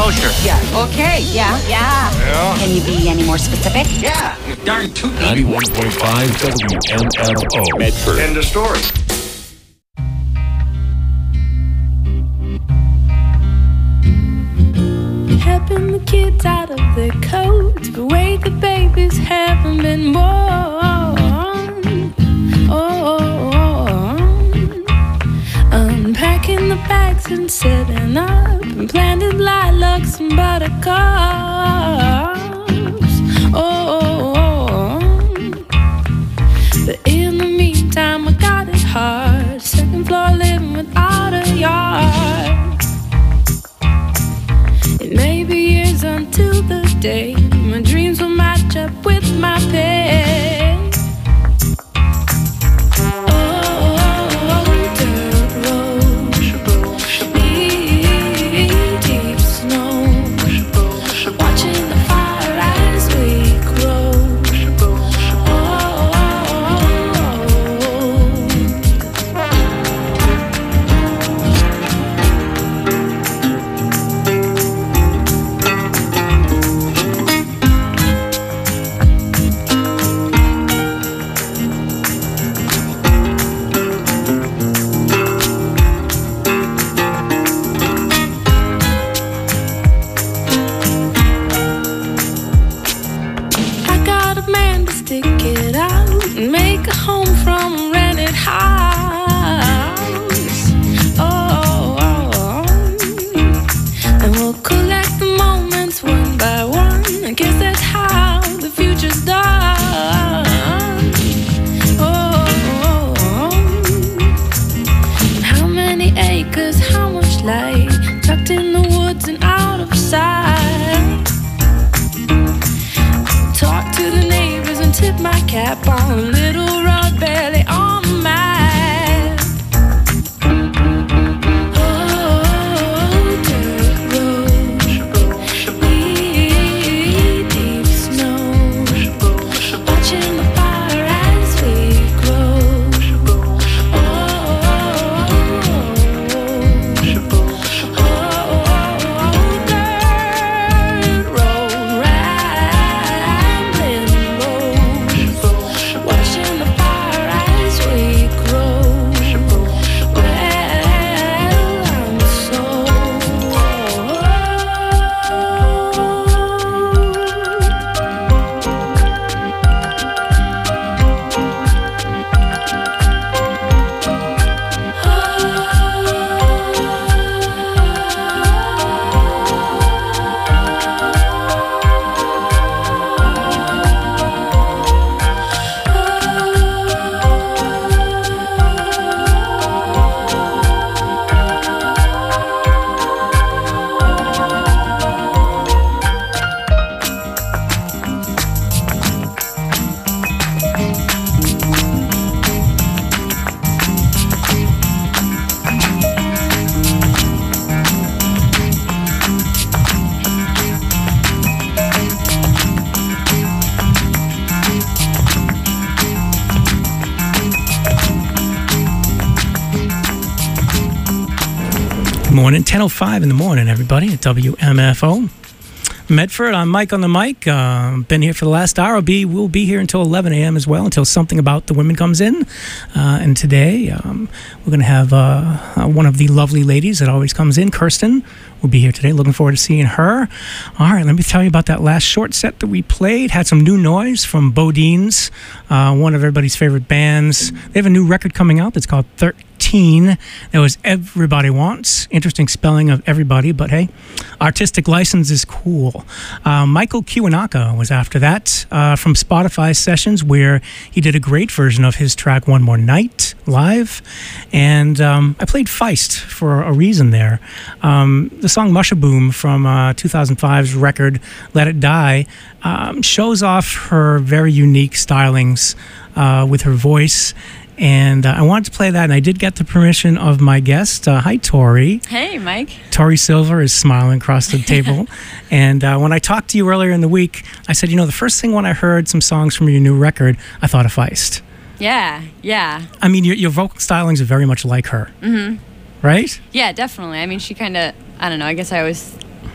kosher. Yeah. Okay. Yeah. Yeah. Can you be any more specific? Yeah. You're darn tootin'. 91.5 WMFO. Medford. End of story. Helping the kids out of their coats, but wait, the babies haven't been born. Unpacking the bags and setting up, and planted lilacs and buttercups. But in the meantime, I got it hard. Second floor living without a yard. It may be years until the day my dreams will match up with my pay. Dirt road, knee-deep snow, watching the fire as we grow. Make a home from a rented house. And we'll collect the moments one by one. I guess that's how the future's done. And how many acres, how much light, tucked in the woods and out of sight. Talk to the neighbors and tip my cap on a little road barely on the map. Dirt road, knee-deep snow, watching the fire as we grow. Dirt road, rambling road, watching the fire as we grow. Well, I'm so Morning, 10:05 in the morning, everybody, at WMFO. Medford, I'm Mike on the mic. Been here for the last hour. We'll be here until 11 a.m. as well, until Something About the Women comes in. And today, we're going to have one of the lovely ladies that always comes in, Kirsten, will be here today. Looking forward to seeing her. All right, let me tell you about that last short set that we played. Had some new noise from Bodines, one of everybody's favorite bands. They have a new record coming out that's called 13. That was Everybody Wants. Interesting spelling of everybody, but hey, artistic license is cool. Michael Kiwanaka was after that from Spotify Sessions, where he did a great version of his track One More Night live. And I played Feist for a reason there. The song Mushaboom from 2005's record Let It Die shows off her very unique stylings with her voice. And I wanted to play that, and I did get the permission of my guest. Hi, Tori. Hey, Mike. Tori Silver is smiling across the table. And when I talked to you earlier in the week, I said, the first thing when I heard some songs from your new record, I thought of Feist. Yeah. I mean, your vocal stylings are very much like her. Mm-hmm. Right? Yeah, definitely. I mean, she kind of, I don't know, I guess I always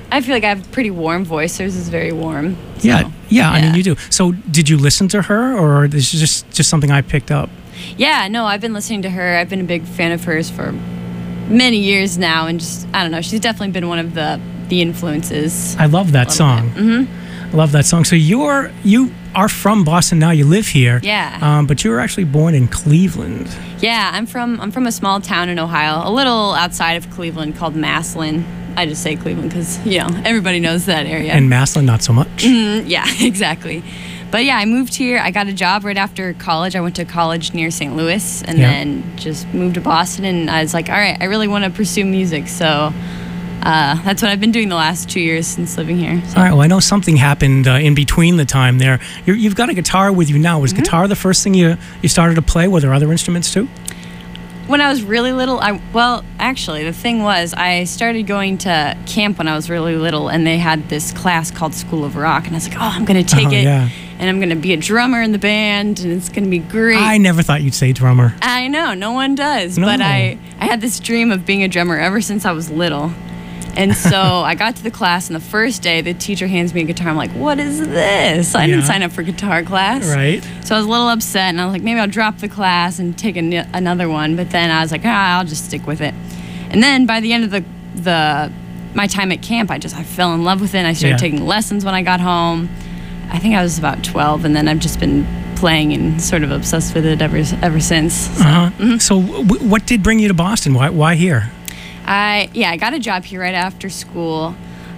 I feel like I have a pretty warm voice. Hers is very warm. So, yeah. I mean, you do. So, did you listen to her, or this is just something I picked up? Yeah, no, I've been listening to her. I've been a big fan of hers for many years now, and just I don't know. She's definitely been one of the influences. I love that song. I love that song. So you are from Boston now. You live here. Yeah. But you were actually born in Cleveland. Yeah, I'm from a small town in Ohio, a little outside of Cleveland called Massillon. I just say Cleveland because everybody knows that area. And Massillon, not so much. Yeah, exactly. But yeah, I moved here. I got a job right after college. I went to college near St. Louis, and then just moved to Boston. And I was like, all right, I really want to pursue music. So that's what I've been doing the last 2 years since living here. So. All right. Well, I know something happened in between the time there. You've got a guitar with you now. Was guitar the first thing you started to play? Were there other instruments too? When I was really little, actually, the thing was, I started going to camp when I was really little, and they had this class called School of Rock, and I was like, oh, I'm going to take it, and I'm going to be a drummer in the band, and it's going to be great. I never thought you'd say drummer. I know, no one does, No. but I had this dream of being a drummer ever since I was little. And so I got to the class, and the first day, the teacher hands me a guitar. I'm like, what is this? I didn't sign up for guitar class. Right. So I was a little upset, and I was like, maybe I'll drop the class and take another one. But then I was like, I'll just stick with it. And then by the end of my time at camp, I fell in love with it, and I started taking lessons when I got home. I think I was about 12, and then I've just been playing and sort of obsessed with it ever since. So, So what did bring you to Boston? Why here? I got a job here right after school,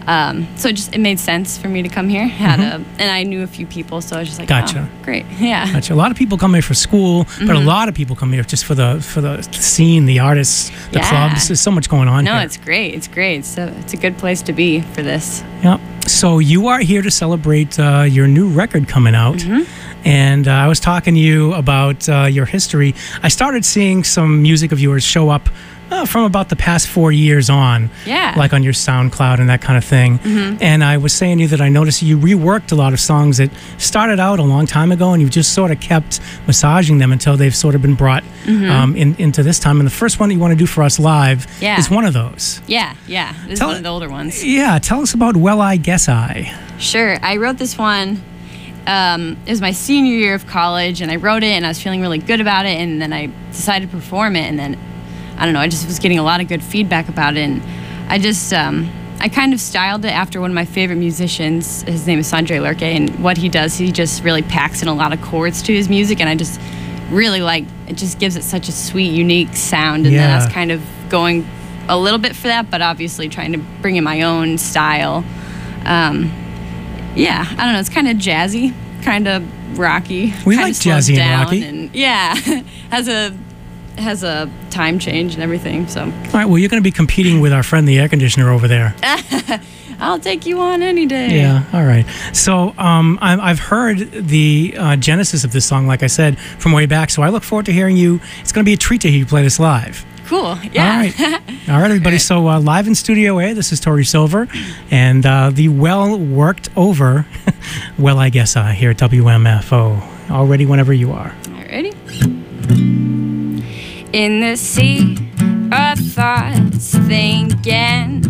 so it made sense for me to come here. And I knew a few people, so I was just like, Gotcha. oh, great, yeah. Gotcha. A lot of people come here for school, but a lot of people come here just for the scene, the artists, the clubs. There's so much going on here. No, it's great. It's great. So it's a good place to be for this. Yep. So you are here to celebrate your new record coming out. And I was talking to you about your history. I started seeing some music of yours show up from about the past 4 years on, like on your SoundCloud and that kind of thing. And I was saying to you that I noticed you reworked a lot of songs that started out a long time ago, and you've just sort of kept massaging them until they've sort of been brought into this time. And the first one that you want to do for us live is one of those. Yeah. This is one of the older ones. Yeah, tell us about Well, I Guess I. Sure. I wrote this one. It was my senior year of college, and I wrote it, and I was feeling really good about it, and then I decided to perform it, and then I don't know, I just was getting a lot of good feedback about it, and I kind of styled it after one of my favorite musicians. His name is Sondre Lerche, and what he does, he just really packs in a lot of chords to his music, and I just really it just gives it such a sweet, unique sound, and then I was kind of going a little bit for that, but obviously trying to bring in my own style. I don't know, it's kind of jazzy, kind of rocky. We like jazzy and rocky. And has a time change and everything. So. All right. Well, you're going to be competing with our friend the air conditioner over there. I'll take you on any day. Yeah. All right. So I've heard the genesis of this song, like I said, from way back. So I look forward to hearing you. It's going to be a treat to hear you play this live. Cool. Yeah. All right. All right, everybody. So live in Studio A, this is Tori Silver, and the well worked over Well, I Guess I here at WMFO. All ready whenever you are. All right, ready? In the sea of thoughts, thinking,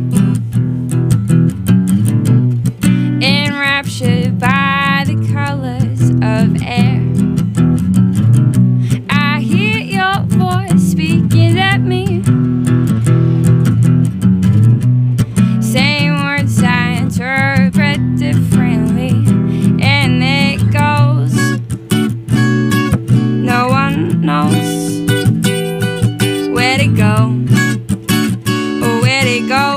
enraptured by the colors of air, I hear your voice speaking at me, saying words I interpret differently, and it goes, no one knows where'd it go?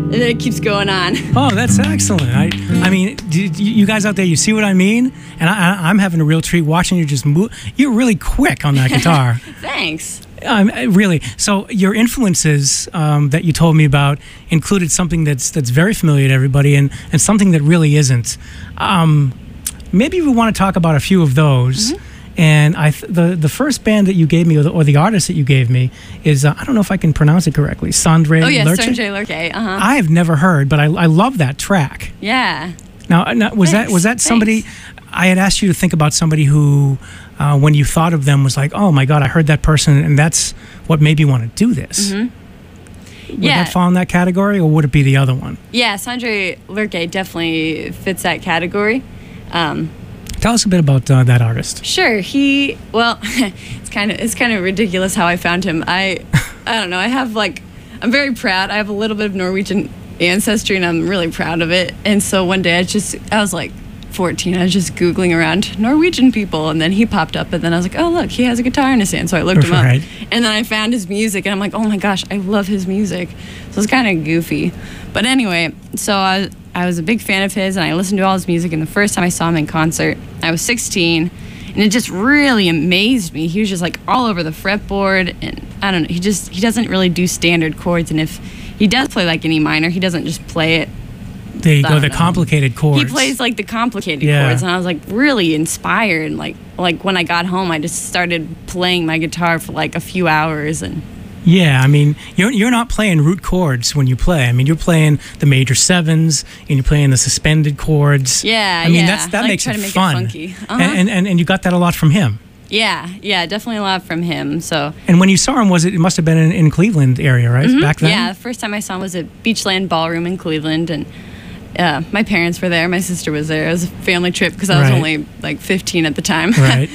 and then it keeps going on. Oh, that's excellent. I mean, you guys out there, you see what I mean? And I'm having a real treat watching you just move. You're really quick on that guitar. Thanks. Really. So your influences that you told me about included something that's very familiar to everybody and something that really isn't. Maybe we want to talk about a few of those. Mm-hmm. And the first band that you gave me, or the artist that you gave me, is I don't know if I can pronounce it correctly. Sondre Lerche. Oh yeah, Sondre Lerche. Uh-huh. I have never heard, but I love that track. Yeah. Now was that somebody? I had asked you to think about somebody who, when you thought of them, was like, oh my God, I heard that person, and that's what made me want to do this. Mm-hmm. Would that fall in that category, or would it be the other one? Yeah, Sondre Lerche definitely fits that category. Tell us a bit about that artist. Sure. It's kind of ridiculous how I found him. I don't know. I'm very proud. I have a little bit of Norwegian ancestry, and I'm really proud of it. And so one day I was like 14. I was just Googling around Norwegian people, and then he popped up, and then I was like, oh, look, he has a guitar in his hand. So I looked him up. Right. And then I found his music, and I'm like, oh my gosh, I love his music. So it's kind of goofy. But anyway, so I was a big fan of his, and I listened to all his music, and the first time I saw him in concert, I was 16, and it just really amazed me. He was just like all over the fretboard, and I don't know, he doesn't really do standard chords, and if he does play like an E minor, he doesn't just play it. There you go, the complicated chords. He plays like the complicated chords, and I was like really inspired. Like when I got home, I just started playing my guitar for like a few hours, and yeah, I mean, you're not playing root chords when you play. I mean, you're playing the major sevens, and you're playing the suspended chords. Yeah, I mean, that makes it fun. It funky. Uh-huh. And you got that a lot from him. Yeah, definitely a lot from him. So. And when you saw him, it must have been in Cleveland area, right? Mm-hmm. Back then. Yeah, the first time I saw him was at Beachland Ballroom in Cleveland, and my parents were there. My sister was there. It was a family trip because I was only like 15 at the time. Right.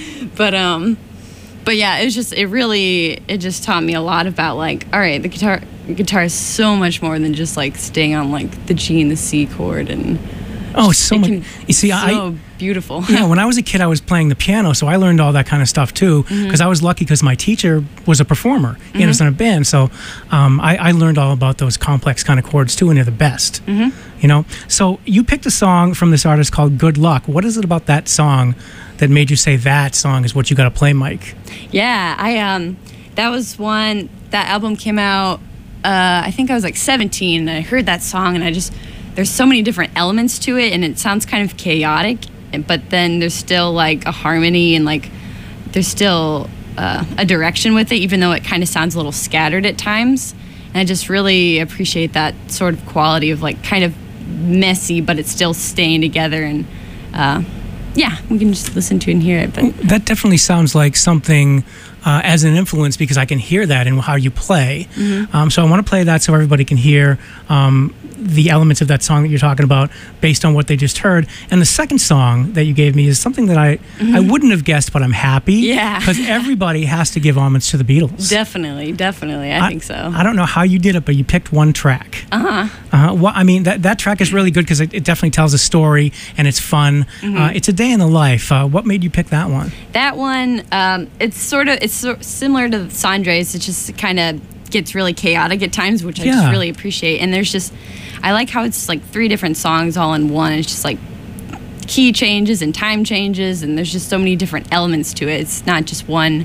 But yeah, it just taught me a lot about like, all right, the guitar is so much more than just like staying on like the G and the C chord, and so much. You see, so beautiful. Yeah, when I was a kid, I was playing the piano, so I learned all that kind of stuff too. Because I was lucky because my teacher was a performer. He was in a band, so I learned all about those complex kind of chords too, and they're the best. You know. So you picked a song from this artist called "Good Luck." What is it about that song that made you say that song is what you got to play, Mike? Yeah, that was one. That album came out. I think I was like 17, and I heard that song, and there's so many different elements to it, and it sounds kind of chaotic, but then there's still like a harmony, and like there's still a direction with it, even though it kind of sounds a little scattered at times. And I just really appreciate that sort of quality of like kind of messy, but it's still staying together. And we can just listen to it and hear it. But that definitely sounds like something as an influence, because I can hear that in how you play. So I want to play that so everybody can hear the elements of that song that you're talking about based on what they just heard. And the second song that you gave me is something that I wouldn't have guessed, but I'm happy. Yeah. Because everybody has to give homage to the Beatles. Definitely. I think so. I don't know how you did it, but you picked one track. Well, I mean, that track is really good because it definitely tells a story, and it's fun. It's a day in the life. What made you pick that one? That one, it's similar to Sondre's. It just kind of gets really chaotic at times, which I just really appreciate. And I like how it's like 3 different songs all in one. It's just like key changes and time changes, and there's just so many different elements to it. It's not just one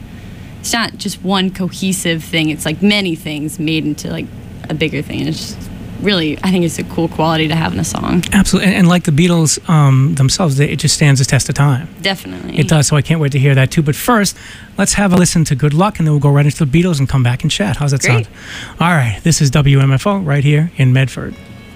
cohesive thing. It's like many things made into like a bigger thing. And it's just really, I think it's a cool quality to have in a song. Absolutely. And like the Beatles themselves, it just stands the test of time. Definitely. It does, so I can't wait to hear that too. But first, let's have a listen to Good Luck, and then we'll go right into the Beatles and come back and chat. How's that sound? All right, this is WMFO right here in Medford.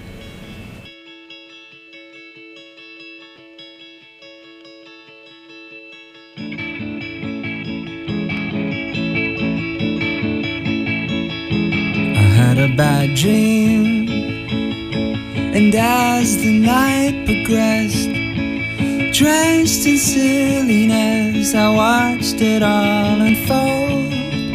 I had a bad dream, and as the night progressed, drenched in silliness, I watched it all unfold.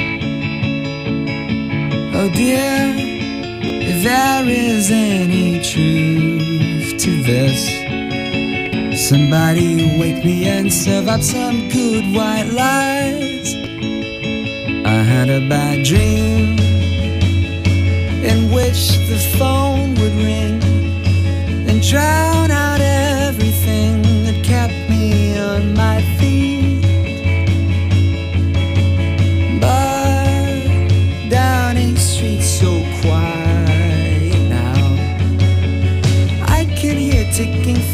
Oh dear, if there is any truth to this, somebody wake me and serve up some good white lies. I had a bad dream in which the phone would ring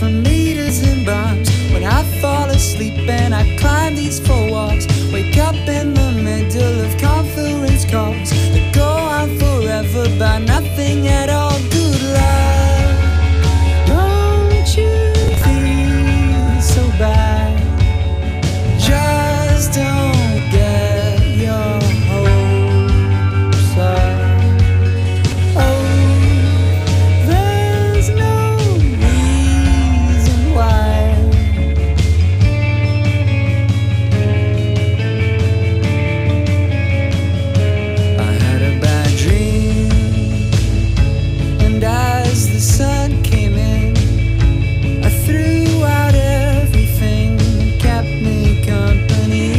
from meters and bombs. When I fall asleep and I climb these four walls, wake up in the middle of conference calls that go on forever by nothing at all. Good luck. Don't you feel so bad? Just don't get your hopes up. Oh, there's no reason why. I had a bad dream, and as the sun came in, I threw out everything that kept me company.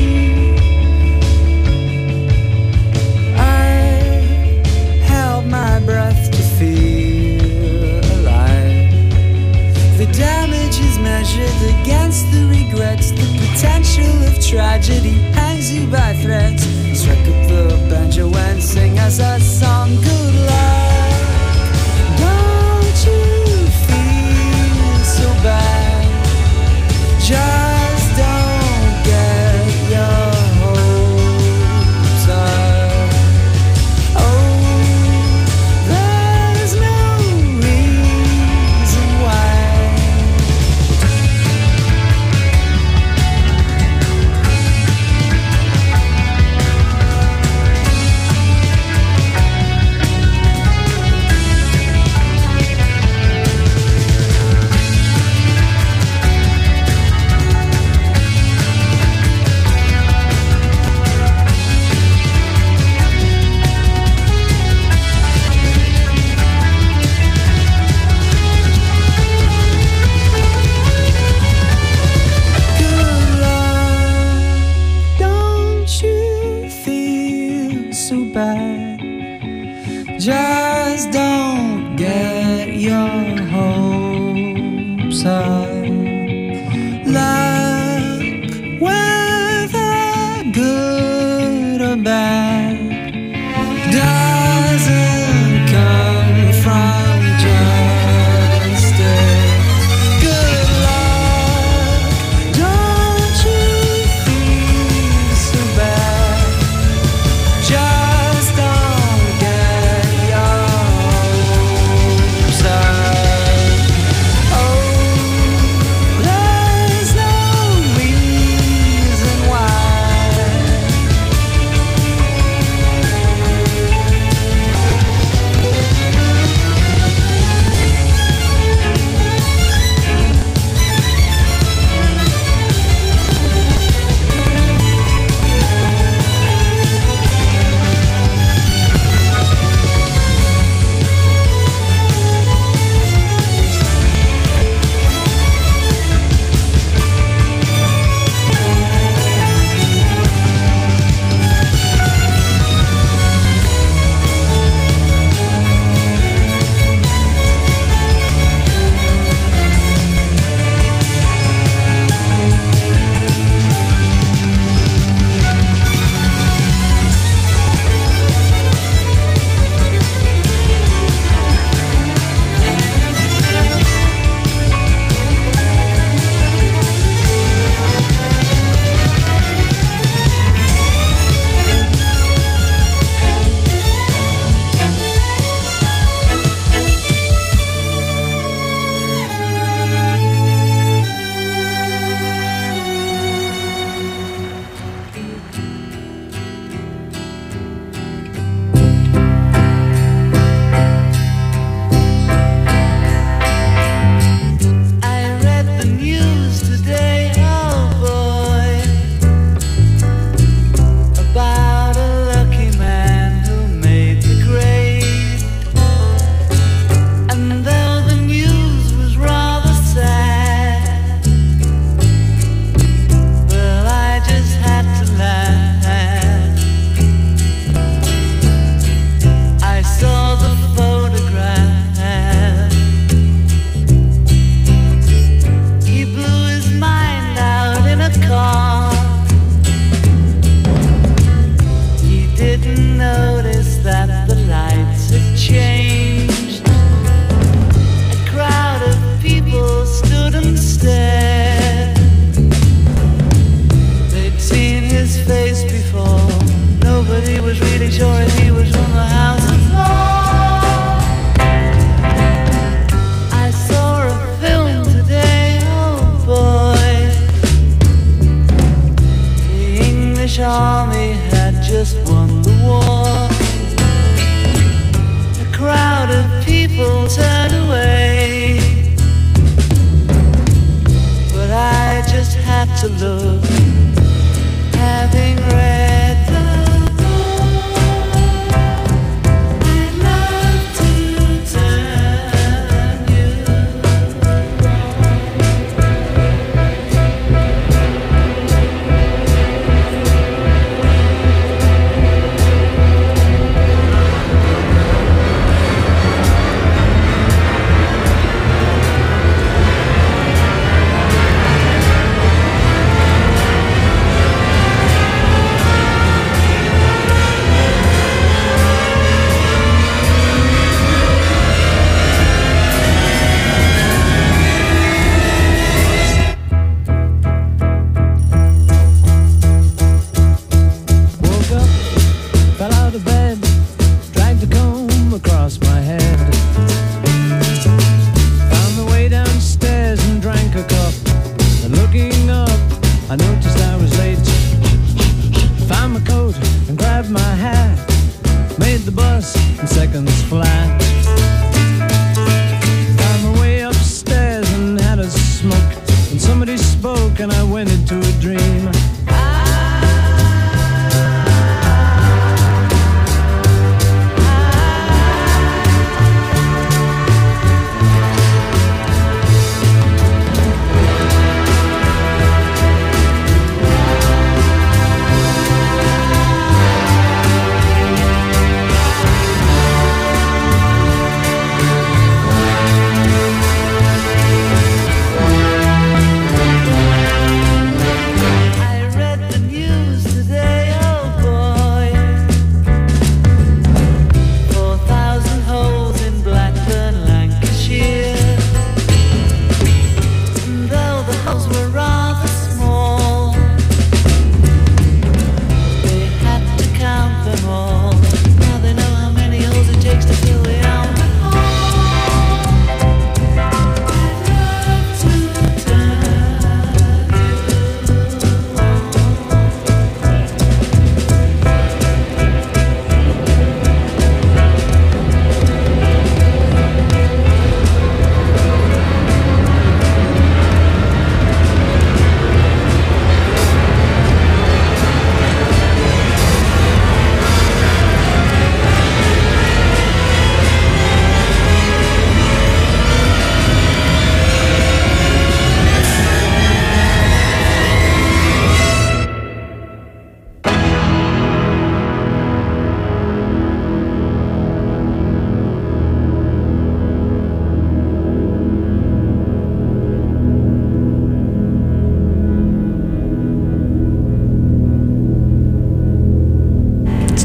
I held my breath to feel alive. The damage is measured against the regrets. The potential of tragedy hangs you by threads. Strike up the banjo and sing us a song. Good luck. Don't you feel so bad? Just don't get your hopes up. Oh, there's no reason why.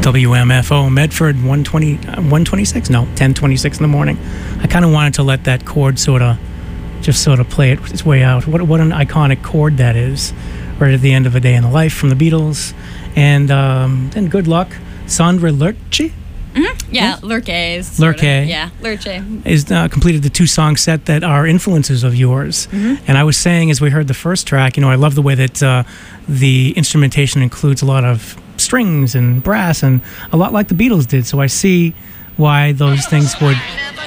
WMFO Medford, 126? No, 10:26 in the morning. I kind of wanted to let that chord sort of play its way out. What an iconic chord that is, right at the end of A Day in the Life from the Beatles. And then Good Luck, Sandra Lerche. Yeah, Lerche. Lerche. Yeah, Lerche. Is completed the 2-song set that are influences of yours. And I was saying, as we heard the first track, I love the way that the instrumentation includes a lot of strings and brass, and a lot like the Beatles did. So I see why those things would...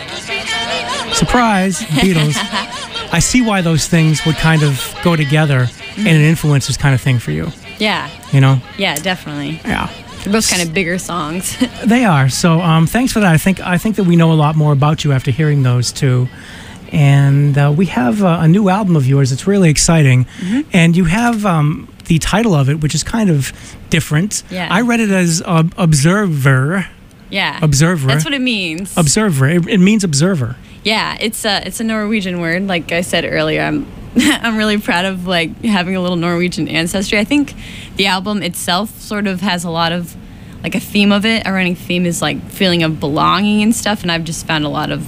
Surprise, Beatles. I see why those things would kind of go together and an influences kind of thing for you. Yeah. Yeah, definitely. Yeah. They're both kind of bigger songs. They are. So thanks for that. I think that we know a lot more about you after hearing those two. And we have a new album of yours. It's really exciting. And you have the title of it, which is kind of different. Yeah. I read it as Observer. Yeah. Observer. That's what it means. Observer. It means observer. Yeah, it's a Norwegian word. Like I said earlier, I'm really proud of having a little Norwegian ancestry. I think the album itself sort of has a lot of a theme of it. A running theme is feeling of belonging and stuff, and I've just found a lot of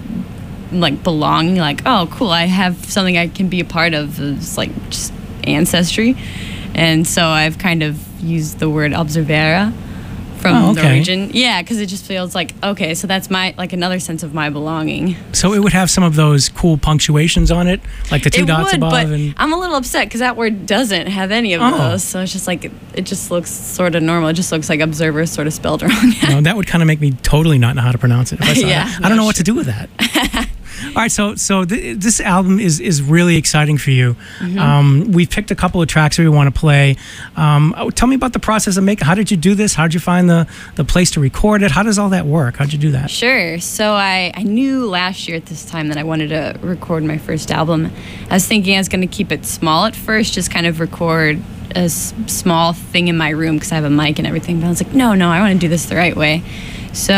belonging. Oh, cool! I have something I can be a part of. It's just ancestry, and so I've kind of used the word observera from Norwegian. Yeah, because it just feels okay, so that's my another sense of my belonging. So it would have some of those cool punctuations on it, like the 2 dots above. But I'm a little upset because that word doesn't have any of those. So it's just it just looks sort of normal. It just looks like observer sort of spelled wrong. That would kind of make me totally not know how to pronounce it if I saw that. I don't know what to do with that. All right, so this album is really exciting for you. We've picked a couple of tracks that we want to play. Tell me about the process of making. How did you do this? How did you find the place to record it? How does all that work? How did you do that? Sure. So I knew last year at this time that I wanted to record my first album. I was thinking I was going to keep it small at first, just kind of record a small thing in my room because I have a mic and everything. But I was like, no, I want to do this the right way. So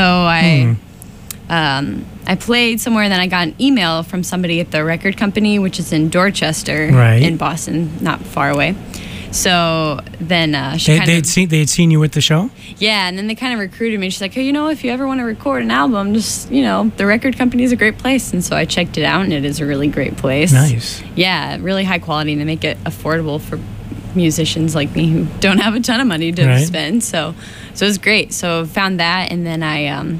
I played somewhere, and then I got an email from somebody at the record company, which is in Dorchester, in Boston, not far away. So then they had seen you at the show? Yeah, and then they kind of recruited me. She's like, hey, if you ever want to record an album, just, the record company is a great place. And so I checked it out, and it is a really great place. Nice. Yeah, really high quality, and they make it affordable for musicians like me who don't have a ton of money to spend. So it was great. So I found that, and then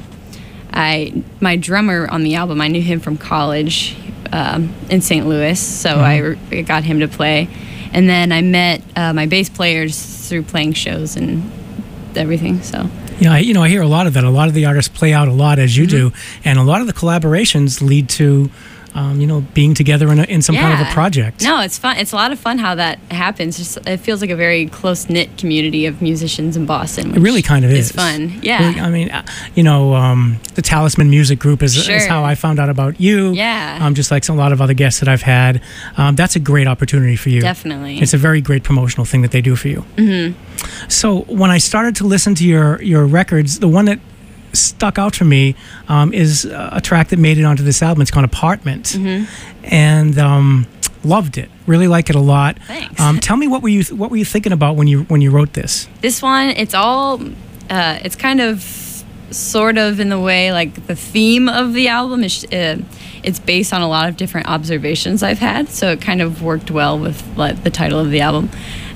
my drummer on the album, I knew him from college in St. Louis, so I got him to play. And then I met my bass player just through playing shows and everything. So yeah, I hear a lot of that. A lot of the artists play out a lot as you do, and a lot of the collaborations lead to being together in some kind of a project. No, it's fun. It's a lot of fun how that happens. It feels like a very close-knit community of musicians in Boston. It really kind of is. It's fun. Yeah. I mean, the Talisman Music Group is how I found out about you. Yeah. Just like a lot of other guests that I've had. That's a great opportunity for you. Definitely. It's a very great promotional thing that they do for you. So when I started to listen to your records, the one that stuck out for me is a track that made it onto this album. It's called Apartment, and loved it. Really like it a lot. Thanks. Tell me what were you thinking about when you wrote this? This one, it's all it's kind of sort of in the way the theme of the album is it's based on a lot of different observations I've had, so it kind of worked well with the title of the album.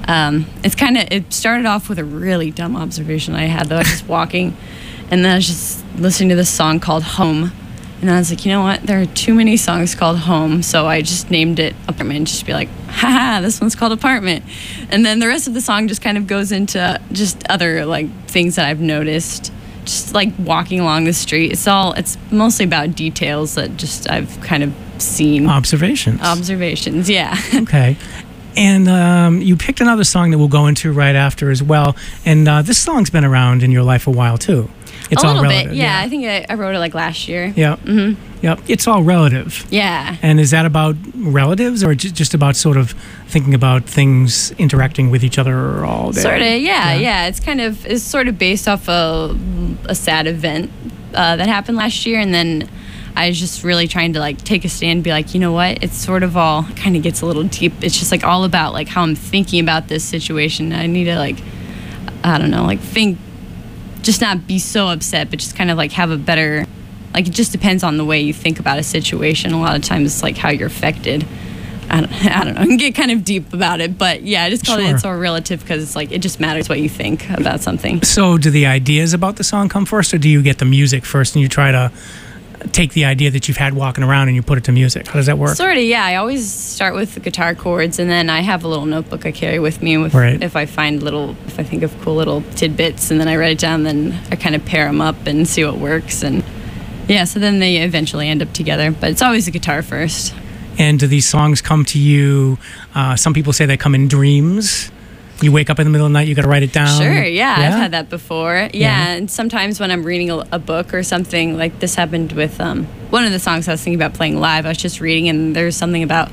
It started off with a really dumb observation I had, though. I was just walking, and then I was just listening to this song called Home. And I was like, you know what? There are too many songs called Home. So I just named it Apartment, just be like, haha, this one's called Apartment. And then the rest of the song just kind of goes into just other things that I've noticed. Just walking along the street. It's mostly about details that just I've kind of seen. Observations, yeah. Okay. And you picked another song that we'll go into right after as well. And this song's been around in your life a while too. It's a little all relative. bit, yeah. I think I wrote it last year. Yeah. Yep. It's all relative. Yeah. And is that about relatives, or just about sort of thinking about things interacting with each other all day? Sort of, yeah. It's sort of based off a sad event that happened last year, and then I was just really trying to take a stand and be like, you know what? It's sort of all kind of gets a little deep. It's just all about how I'm thinking about this situation. I need to I don't know, think just not be so upset, but just kind of like have a better, like, it just depends on the way you think about a situation. A lot of times it's like how you're affected. I don't know. I can get kind of deep about it, but yeah, I just call it It's All Relative because it's like it just matters what you think about something. So do the ideas about the song come first, or do you get the music first and you try to take the idea that you've had walking around and you put it to music? How does that work? Sort of, yeah. I always start with the guitar chords, and then I have a little notebook I carry with me if I think of cool little tidbits, and then I write it down, then I kind of pair them up and see what works, and yeah, so then they eventually end up together, but it's always the guitar first. And do these songs come to you, some people say they come in dreams? You wake up in the middle of the night, you got to write it down? Sure, yeah, I've had that before. Yeah, and sometimes when I'm reading a book or something, like this happened with one of the songs I was thinking about playing live. I was just reading, and there's something about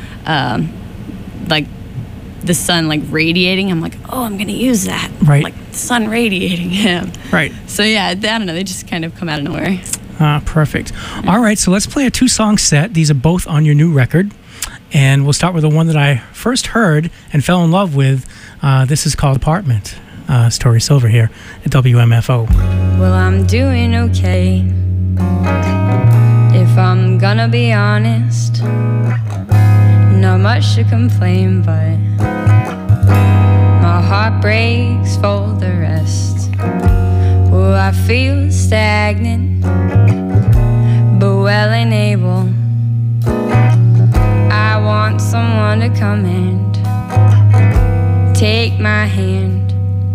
like the sun like radiating. I'm like, oh, I'm going to use that. Right. Like the sun radiating. Yeah. Right. So yeah, I don't know, they just kind of come out of nowhere. Perfect. All right, so let's play a 2-song set. These are both on your new record. And we'll start with the one that I first heard and fell in love with. This is called Apartment. Tori Silver here at WMFO. Well, I'm doing okay, if I'm gonna be honest. Not much to complain, but my heart breaks for the rest. Well, I feel stagnant, but well and able. I want someone to come and take my hand.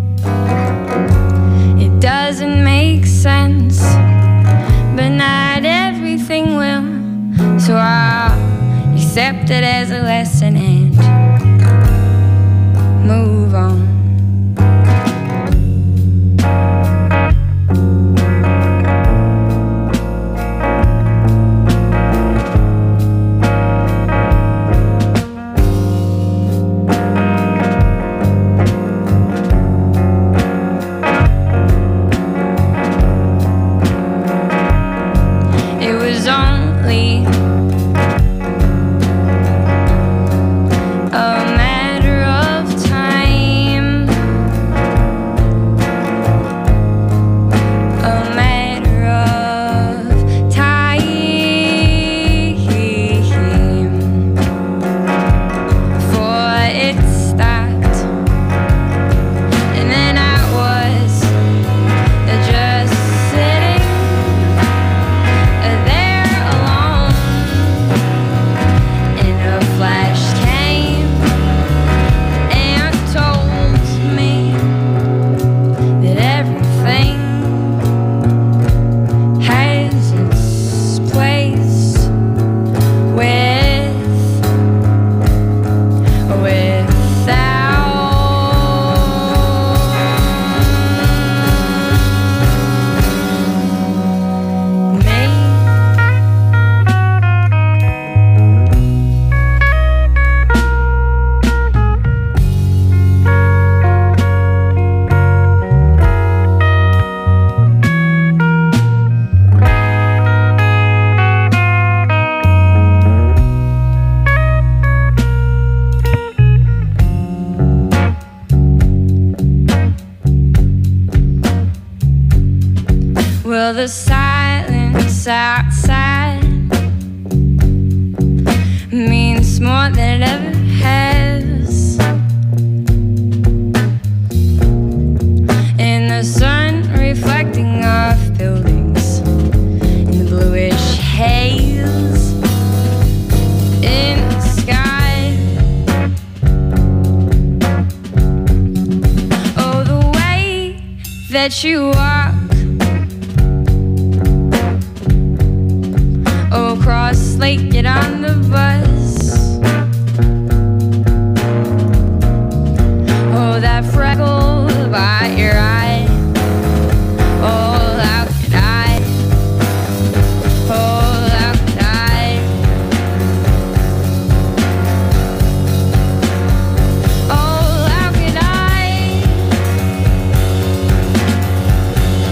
It doesn't make sense, but not everything will. So I'll accept it as a lesson and move on. Well, the silence outside means more than it ever has. And the sun reflecting off buildings in the bluish haze in the sky. Oh, the way that you walk across Lake, get on the bus. Oh, that freckle by your eye. Oh, how could I? Oh, how could I? Oh, how could I?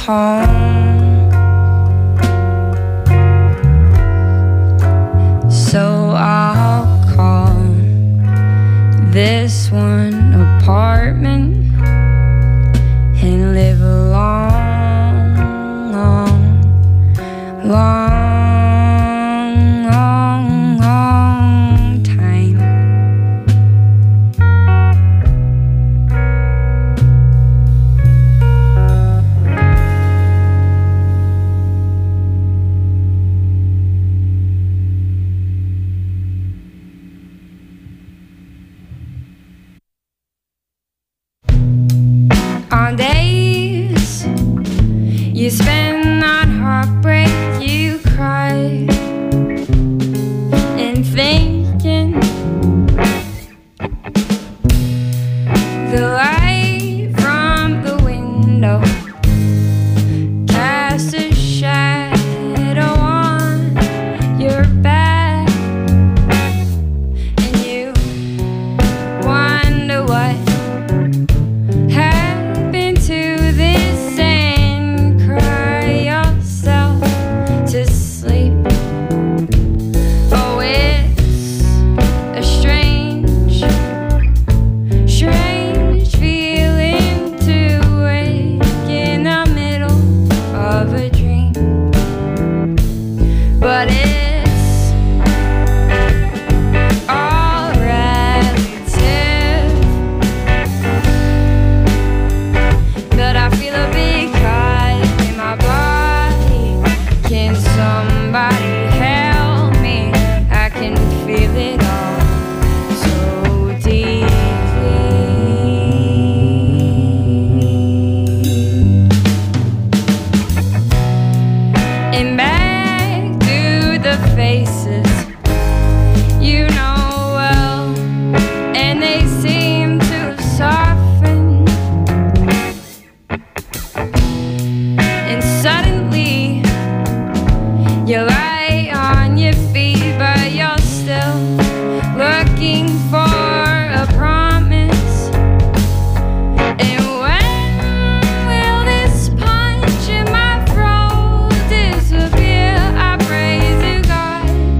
home. So I'll call this one apartment and live a long, long time. On days you spend on heartbreak, you cry and thinking the light from the window casts a shadow on your back, and you wonder what happened to this and cry yourself to sleep. Oh, it's a strange, strange feeling to wake in the middle of a dream. But it's all relative. But I feel a big cut in my body. Can somebody help me? I can feel it all so deeply. And back to the faces you know well, and they seem to soften. And suddenly you lie on your feet, but you're still looking for a promise. And when will this punch in my throat disappear? I pray to God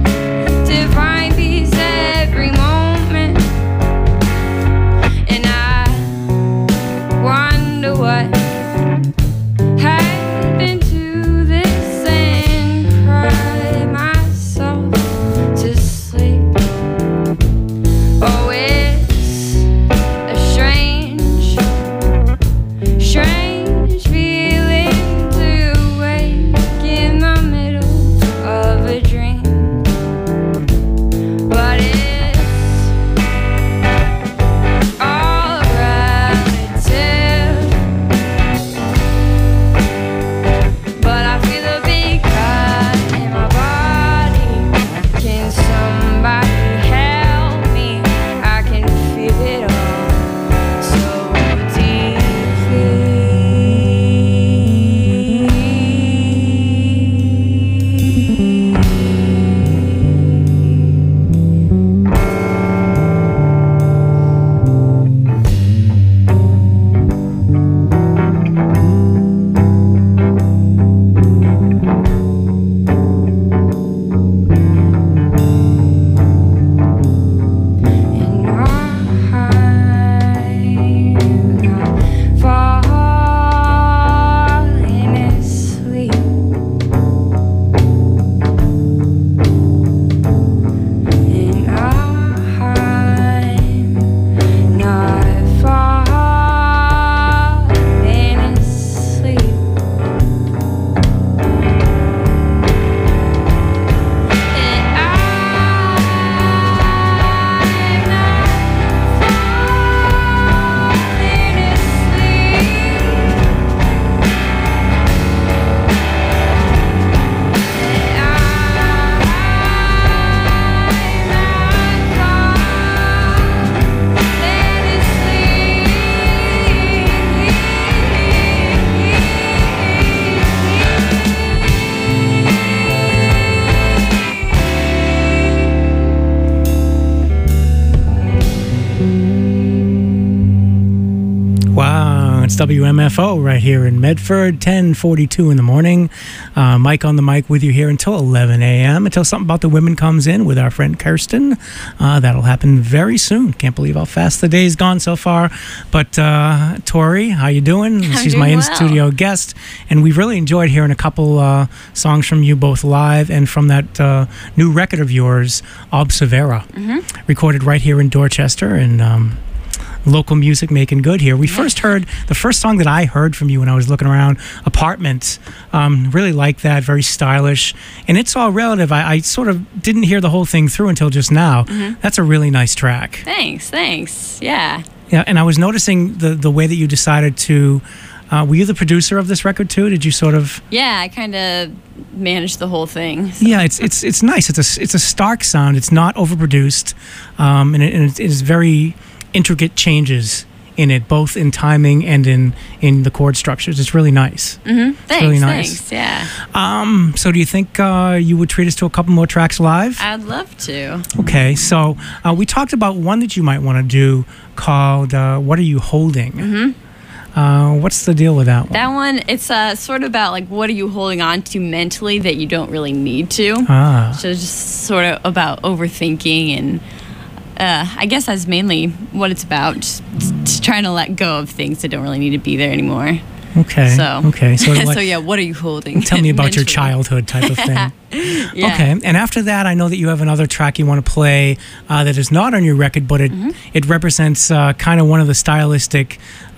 WMFO right here in Medford, 10:42 in the morning. Mike on the mic with you here until 11 a.m. until something about the women comes in with our friend Kirsten. That'll happen very soon. Can't believe how fast the day's gone so far. But Tori, how you doing? She's my in-studio guest, and we've really enjoyed hearing a couple songs from you both live and from that new record of yours, Observera, recorded right here in Dorchester, and local music making good here. We first heard, the first song that I heard from you when I was looking around, Apartment. Really like that, very stylish. And it's all relative. I sort of didn't hear the whole thing through until just now. That's a really nice track. Thanks. Yeah. Yeah, and I was noticing the way that you decided to, were you the producer of this record too? Did you sort of? Yeah, I kind of managed the whole thing. So. Yeah, it's nice. It's a stark sound. It's not overproduced, and it is very intricate changes in it, both in timing and in the chord structures. It's really nice. Thanks, really nice. Thanks, yeah. So do you think you would treat us to a couple more tracks live? I'd love to. Okay, so we talked about one that you might want to do called What Are You Holding? What's the deal with that one? That one, it's sort of about like what are you holding on to mentally that you don't really need to. So it's just sort of about overthinking, and I guess that's mainly what it's about. Just trying to let go of things that don't really need to be there anymore. Okay. So So, so yeah, what are you holding? Tell me about your mentally? childhood type of thing. Yeah. Okay. And after that, I know that you have another track you want to play that is not on your record, but it represents kind of one of the stylistic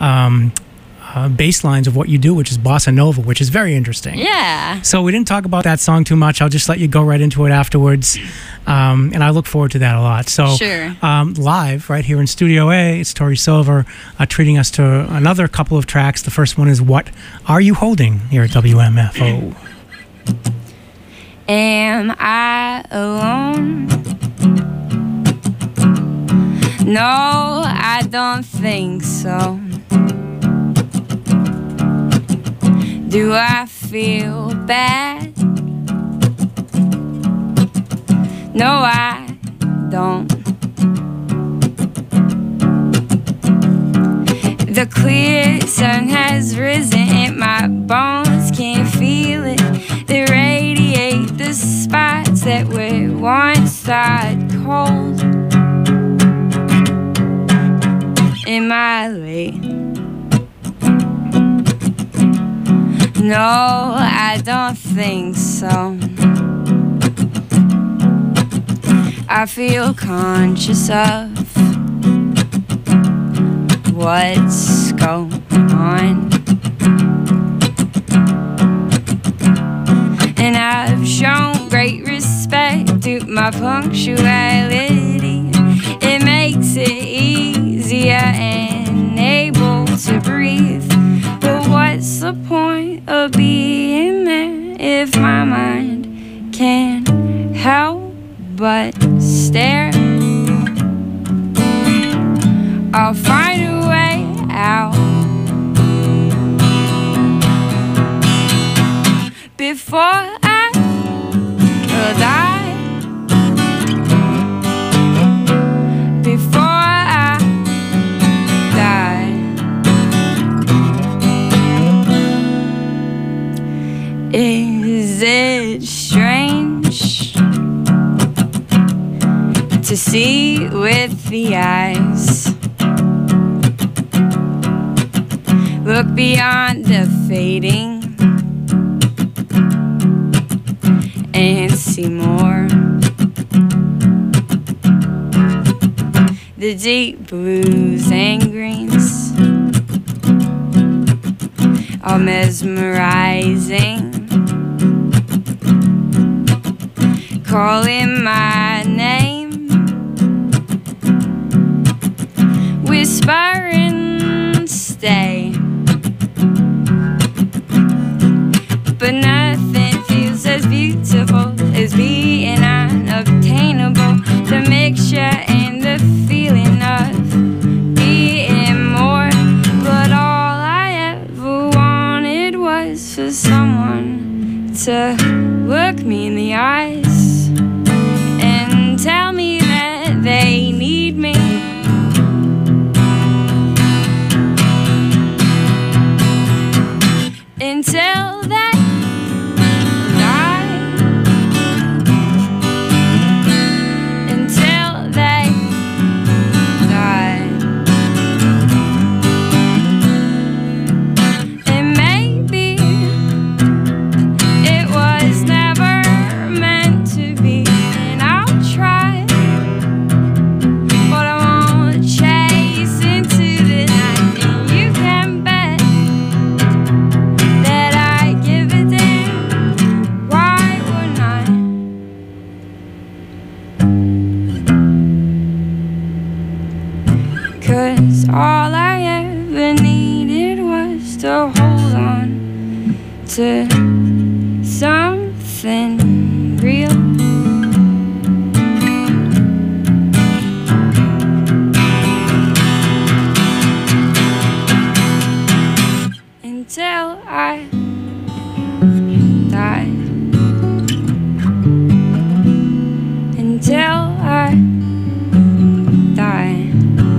bass lines of what you do, which is bossa nova, which is very interesting. Yeah. So we didn't talk about that song too much. I'll just let you go right into it afterwards. And I look forward to that a lot. So Sure. Live right here in Studio A, it's Tori Silver treating us to another couple of tracks. The first one is What Are You Holding here at WMFO. Am I alone? No, I don't think so. Do I feel bad? No, I don't. The clear sun has risen and my bones can feel it. They radiate the spots that were once thought cold. Am I late? No, I don't think so. I feel conscious of what's going on, and I've shown great respect to my punctuality. It makes it easier and able to breathe. But what's the point of being there if my mind can't help but stare? I'll find a way out before I die. Before I die. Is it strange to see with the eyes? Look beyond the fading and see more. The deep blues and greens are mesmerizing, calling my name, whispering stay. But nothing feels as beautiful as being unobtainable. The mixture and the feeling of being more. But all I ever wanted was for someone to look me in the eyes and tell me that they need me. something real. Until I die. Until I die.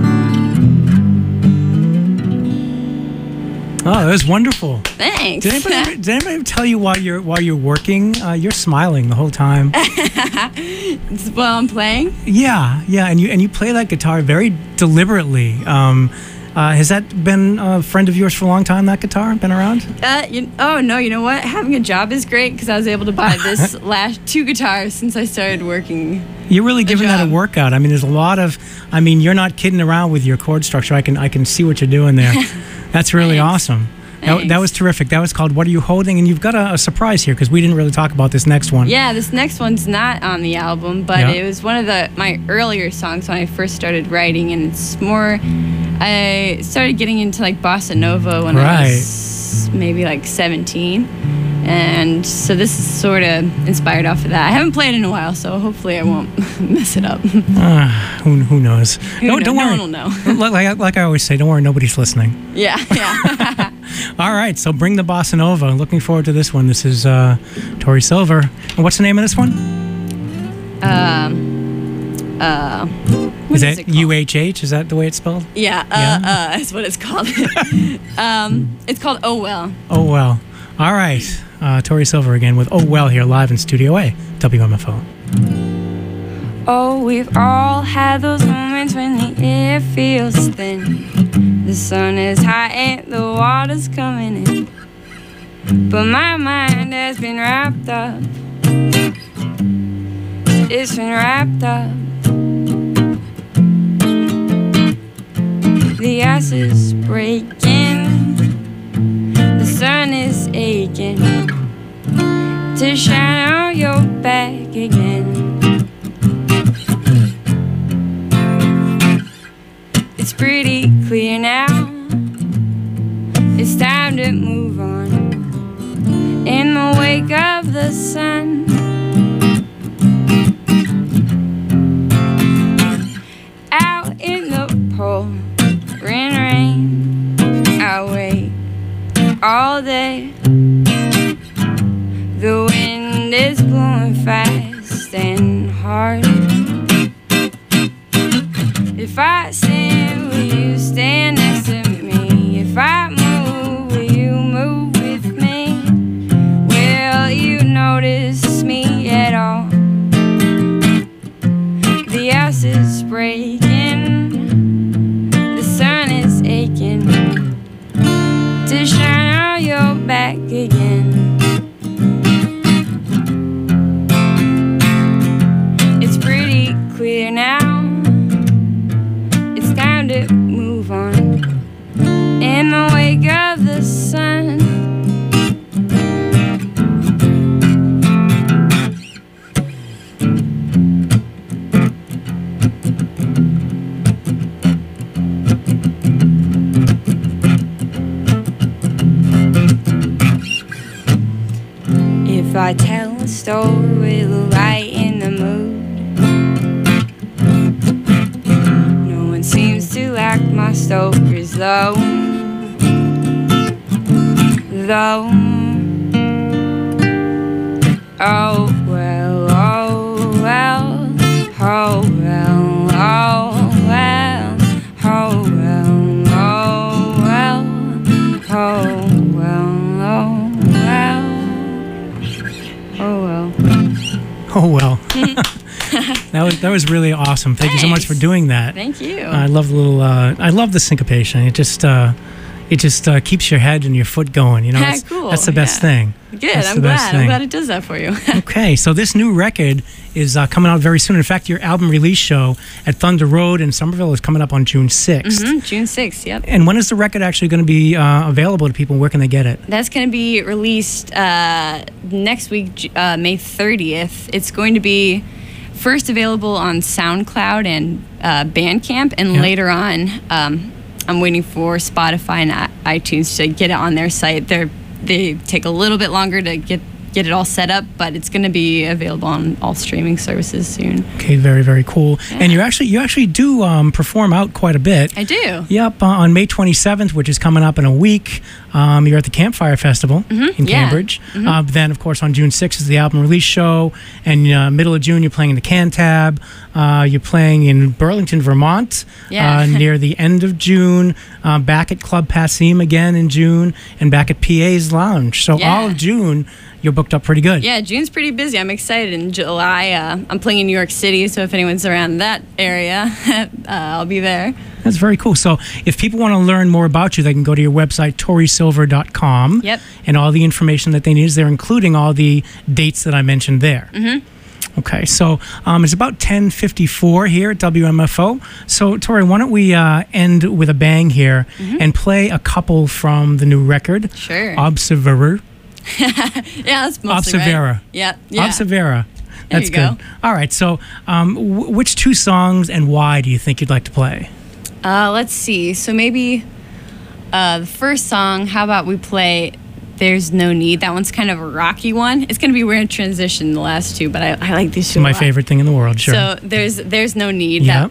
Oh, that was wonderful. Thanks. Did anybody tell you while you're working, you're smiling the whole time? While I'm playing? Yeah, and you play that guitar very deliberately. Has that been a friend of yours for a long time, that guitar? Been around? Oh, no, you know what? Having a job is great because I was able to buy this last 2 guitars since I started working. You're really giving that a job. workout. I mean, there's a lot of, you're not kidding around with your chord structure. I can see what you're doing there. That's really awesome. That was terrific. That was called What Are You Holding? And you've got a surprise here because we didn't really talk about this next one. Yeah, this next one's not on the album, but Yeah. it was one of my earlier songs when I first started writing, and it's more, I started getting into like bossa nova when I was maybe like 17, and so this is sort of inspired off of that. I haven't played in a while, so hopefully I won't mess it up. Who knows? Don't No worry. one will know. Like I always say, don't worry, nobody's listening. Yeah. All right, so bring the bossa nova. Looking forward to this one. This is Tori Silver. And what's the name of this one? What Is it that called? UHH? Is that the way it's spelled? Yeah, that's what it's called. It's called Oh Well. Oh, well. All right. Tori Silver again with Oh Well here live in Studio A, WMFO. Oh, we've all had those moments when the air feels thin. The sun is high and the water's coming in. But my mind has been wrapped up. It's been wrapped up. The ice is breaking. The sun is aching to shine on your back again. It's pretty clear now. It's time to move on. In the wake of the sun, out in the pouring rain, I wait all day. The wind is blowing fast and hard. If I stand, will you stand next to me? If I move, will you move with me? Will you notice me at all? The ice is breaking. The sun is aching to shine on your back again. It's pretty clear now. It's time to move on. In the wake of the sun. If I tell a story with light in the mood, no one seems to like my stories though. Oh well, oh well, oh well, oh well, oh well, oh well, oh well, oh well. Oh, well. That was really awesome. Thank you so much for doing that. Thank you. I love the little. I love the syncopation. It just keeps your head and your foot going. You know, Cool. that's the best Yeah. thing. Good. That's I'm the best glad. I'm thing. glad it does that for you. Okay, so this new record is coming out very soon. In fact, your album release show at Thunder Road in Somerville is coming up on June 6th. June 6th, yep. And when is the record actually going to be available to people? Where can they get it? That's going to be released next week, May 30th. It's going to be first available on SoundCloud and Bandcamp, and later on, I'm waiting for Spotify and iTunes to get it on their site. They take a little bit longer to get get it all set up, but it's going to be available on all streaming services soon. Okay, very, very cool. Yeah. And you actually do perform out quite a bit. I do. Yep, on May 27th, which is coming up in a week, you're at the Campfire Festival in Cambridge. Then, of course, on June 6th is the album release show, and middle of June you're playing in the Cantab. You're playing in Burlington, Vermont near the end of June, back at Club Passim again in June, and back at PA's Lounge. So all of June, you're booked up pretty good. Yeah, June's pretty busy. I'm excited. In July, I'm playing in New York City, so if anyone's around that area, I'll be there. That's very cool. So if people want to learn more about you, they can go to your website, ToriSilver.com. Yep. And all the information that they need is there, including all the dates that I mentioned there. Okay, so it's about 10:54 here at WMFO. So, Tori, why don't we end with a bang here and play a couple from the new record? Sure. Observer. Yeah, that's mostly Observera. right. Yeah. Observera. That's There you good. All right, so which two songs and why do you think you'd like to play? Let's see. So maybe the first song, how about we play There's No Need? That one's kind of a rocky one. It's going to be weird in transition, the last two, but I like these two a My lot. favorite thing in the world, sure. So There's No Need. Yep.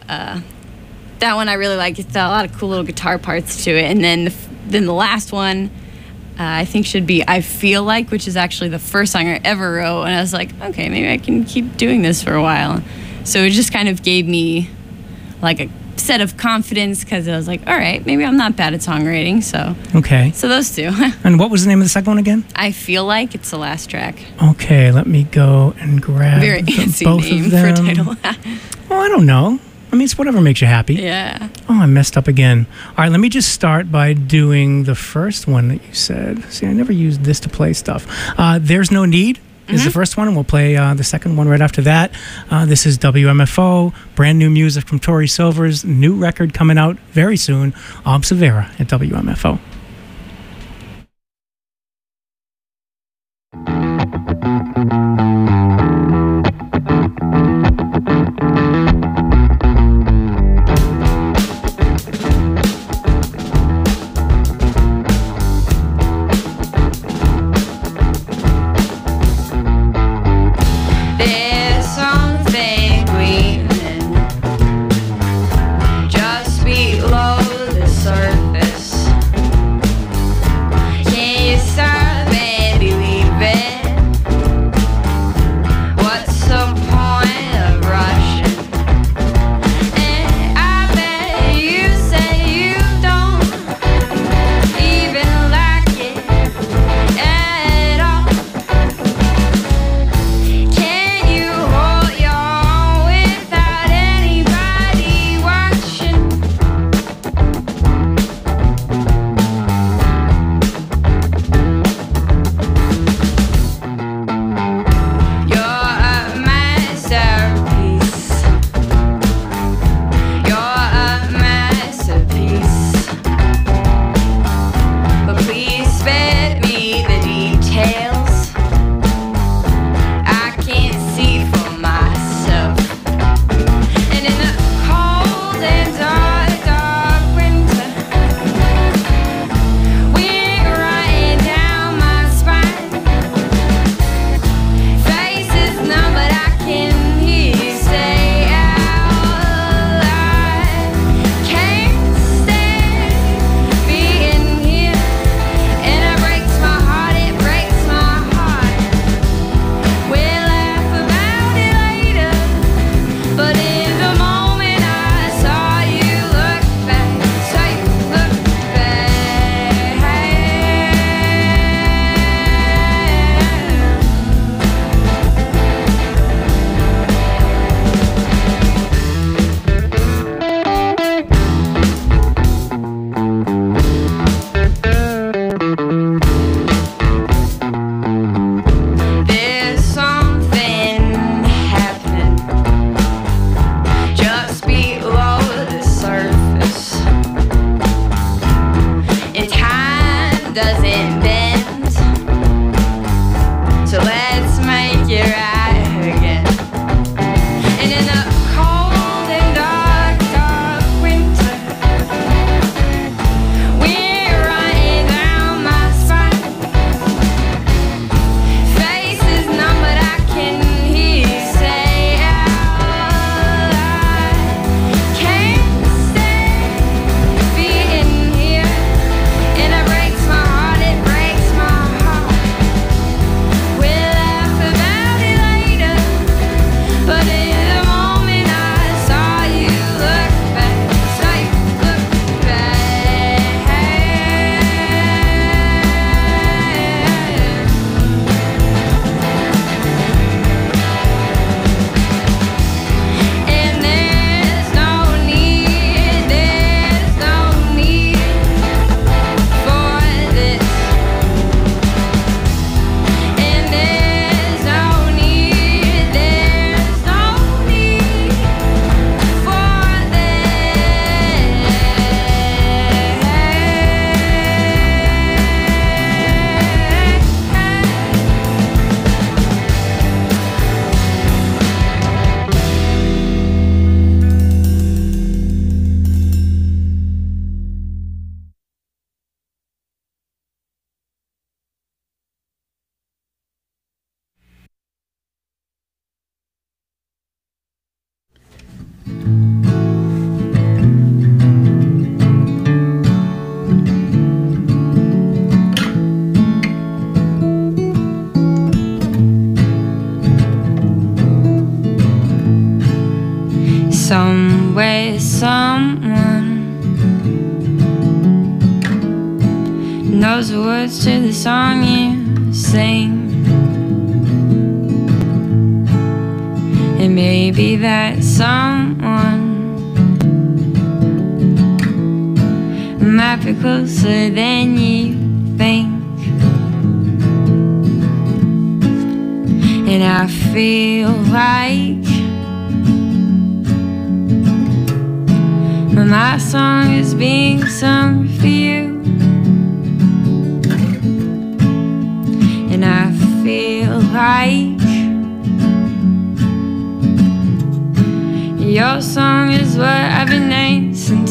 That one I really like. It's got a lot of cool little guitar parts to it. And then the last one I think should be I Feel Like, which is actually the first song I ever wrote. And I was like, okay, maybe I can keep doing this for a while. So it just kind of gave me like a set of confidence, because I was like, all right, maybe I'm not bad at songwriting. So those two. And what was the name of the second one again? I Feel Like. It's the last track. Okay, let me go and grab Very fancy both name of for a them. title. Well, I don't know. I mean, it's whatever makes you happy. Yeah. Oh, I messed up again. All right, let me just start by doing the first one that you said. See, I never used this to play stuff. There's No Need is the first one, and we'll play the second one right after that. This is WMFO, brand new music from Tori Silver's new record coming out very soon, Observera at WMFO. There's something greening just below the surface. the words to the song you sing. And maybe that someone might be closer than you think. And I feel like my song is being sung for you. And I feel like your song is what I've been dancing